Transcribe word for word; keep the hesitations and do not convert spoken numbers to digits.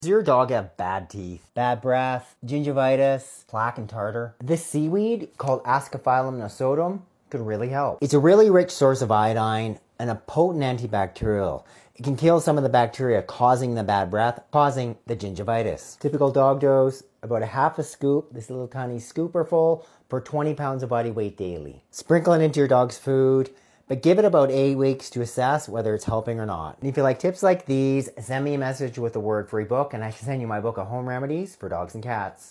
Does your dog have bad teeth, bad breath, gingivitis, plaque and tartar? This seaweed, called Ascophyllum nosotum, could really help. It's a really rich source of iodine and a potent antibacterial. It can kill some of the bacteria causing the bad breath, causing the gingivitis. Typical dog dose, about a half a scoop, this little tiny scooper full, per twenty pounds of body weight daily. Sprinkle it into your dog's food, but give it about eight weeks to assess whether it's helping or not. And if you like tips like these, send me a message with the word free book and I can send you my book of home remedies for dogs and cats.